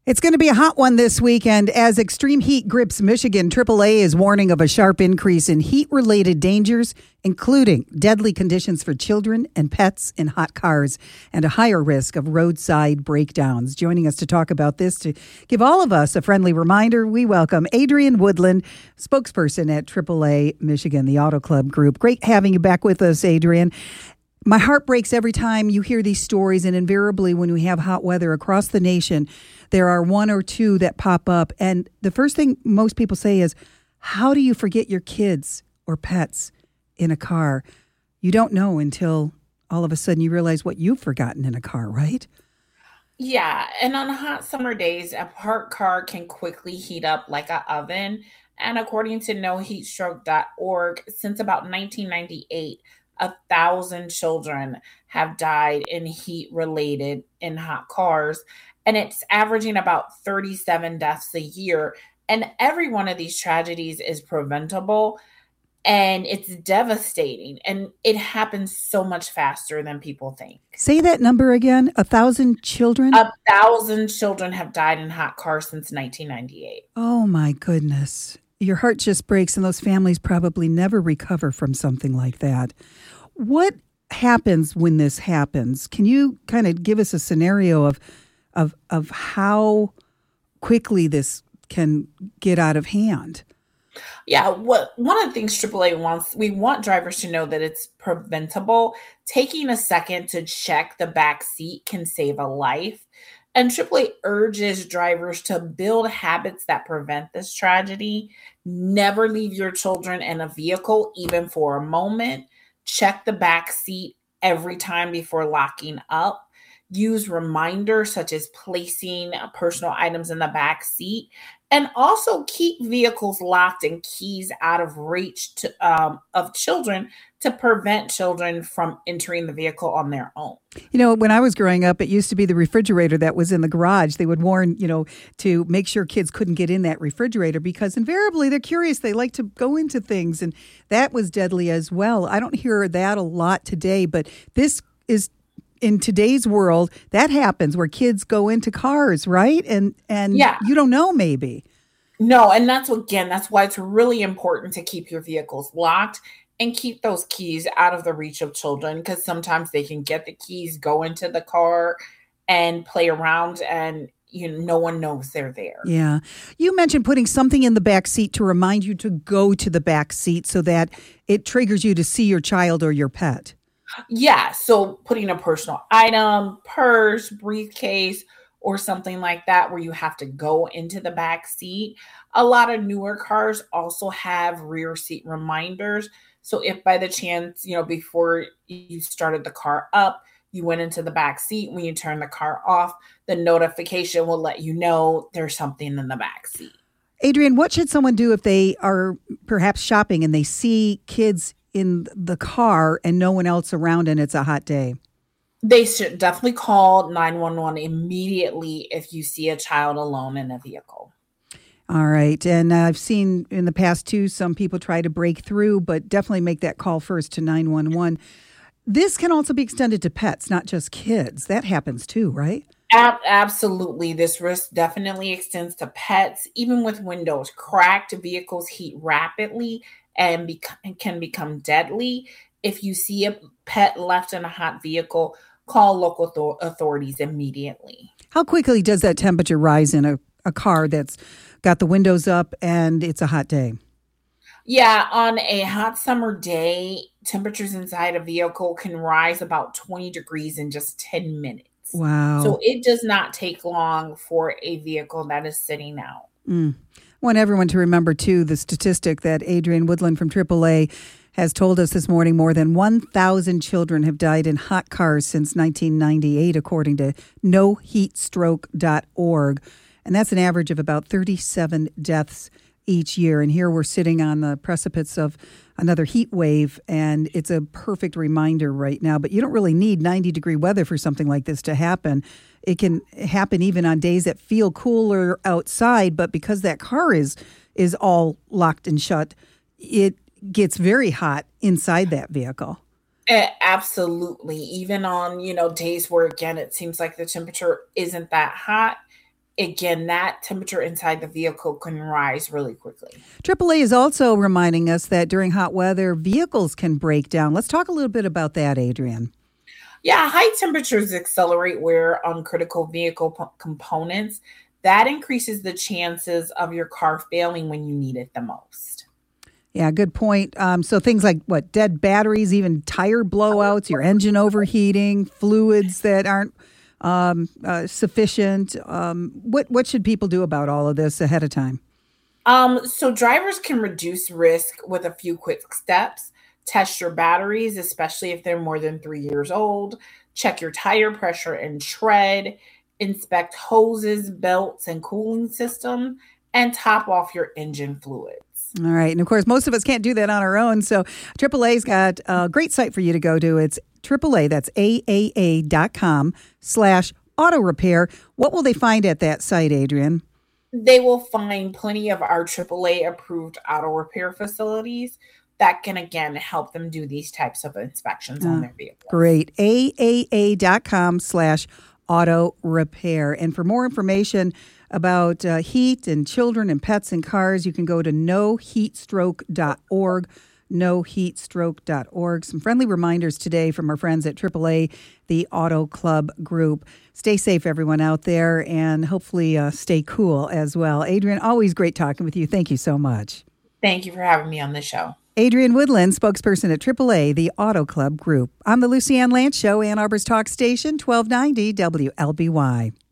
It's going to be a hot one this weekend as extreme heat grips Michigan. AAA is warning of a sharp increase in heat-related dangers, including deadly conditions for children and pets in hot cars and a higher risk of roadside breakdowns. Joining us to talk about this, to give all of us a friendly reminder, we welcome Adrienne Woodland, spokesperson at AAA Michigan, the Auto Club Group. Great having you back with us, Adrienne. My heart breaks every time you hear these stories, and invariably when we have hot weather across the nation, there are one or two that pop up. And the first thing most people say is, how do you forget your kids or pets in a car? You don't know until all of a sudden you realize what you've forgotten in a car, right? Yeah, and on hot summer days, a parked car can quickly heat up like an oven. And according to noheatstroke.org, since about 1998, 1,000 children have died in heat related in hot cars, and it's averaging about 37 deaths a year. And every one of these tragedies is preventable, and it's devastating, and it happens so much faster than people think. Say that number again. 1,000 children? 1,000 children have died in hot cars since 1998. Oh my goodness. Your heart just breaks, and those families probably never recover from something like that. What happens when this happens? Can you kind of give us a scenario of how quickly this can get out of hand? Yeah, one of the things AAA wants, we want drivers to know that it's preventable. Taking a second to check the back seat can save a life. And AAA urges drivers to build habits that prevent this tragedy. Never leave your children in a vehicle, even for a moment. Check the back seat every time before locking up. Use reminders such as placing personal items in the back seat. And also keep vehicles locked and keys out of reach of children to prevent children from entering the vehicle on their own. You know, when I was growing up, it used to be the refrigerator that was in the garage. They would warn, to make sure kids couldn't get in that refrigerator because invariably they're curious. They like to go into things, and that was deadly as well. I don't hear that a lot today, but this is in today's world, that happens where kids go into cars, right? And Yeah. You don't know, maybe. No, and that's why it's really important to keep your vehicles locked and keep those keys out of the reach of children, because sometimes they can get the keys, go into the car and play around, and no one knows they're there. Yeah. You mentioned putting something in the back seat to remind you to go to the back seat so that it triggers you to see your child or your pet. Yeah, so putting a personal item, purse, briefcase, or something like that where you have to go into the back seat. A lot of newer cars also have rear seat reminders. So if by the chance, before you started the car up, you went into the back seat, when you turn the car off, the notification will let you know there's something in the back seat. Adrienne, what should someone do if they are perhaps shopping and they see kids in the car and no one else around and it's a hot day? They should definitely call 911 immediately if you see a child alone in a vehicle. All right. And I've seen in the past, too, some people try to break through, but definitely make that call first to 911. This can also be extended to pets, not just kids. That happens, too, right? Absolutely. This risk definitely extends to pets. Even with windows cracked, vehicles heat rapidly and can become deadly. If you see a pet left in a hot vehicle, call local authorities immediately. How quickly does that temperature rise in a car that's got the windows up and it's a hot day? Yeah, on a hot summer day, temperatures inside a vehicle can rise about 20 degrees in just 10 minutes. Wow. So it does not take long for a vehicle that is sitting out. I want everyone to remember, too, the statistic that Adrienne Woodland from AAA has told us this morning. More than 1,000 children have died in hot cars since 1998, according to noheatstroke.org. And that's an average of about 37 deaths each year. And here we're sitting on the precipice of another heat wave, and it's a perfect reminder right now. But you don't really need 90-degree weather for something like this to happen. It can happen even on days that feel cooler outside, but because that car is all locked and shut, it gets very hot inside that vehicle. Absolutely. Even on, days where, again, it seems like the temperature isn't that hot, again, that temperature inside the vehicle can rise really quickly. AAA is also reminding us that during hot weather, vehicles can break down. Let's talk a little bit about that, Adrienne. Yeah, high temperatures accelerate wear on critical vehicle components. That increases the chances of your car failing when you need it the most. Yeah, good point. So things like dead batteries, even tire blowouts, your engine overheating, fluids that aren't sufficient. What should people do about all of this ahead of time? So drivers can reduce risk with a few quick steps. Test your batteries, especially if they're more than 3 years old. Check your tire pressure and tread. Inspect hoses, belts, and cooling system, and top off your engine fluids. All right. And of course, most of us can't do that on our own. So AAA's got a great site for you to go to. It's AAA, that's AAA.com/auto repair. What will they find at that site, Adrienne? They will find plenty of our AAA approved auto repair facilities that can, again, help them do these types of inspections on their vehicles. Great. AAA.com/auto repair. And for more information about heat and children and pets and cars, you can go to noheatstroke.org. noheatstroke.org. Some friendly reminders today from our friends at AAA, the Auto Club Group. Stay safe, everyone out there, and hopefully stay cool as well. Adrienne, always great talking with you. Thank you so much. Thank you for having me on the show. Adrienne Woodland, spokesperson at AAA, the Auto Club Group. On the Lucy Ann Lance Show, Ann Arbor's Talk Station, 1290 WLBY.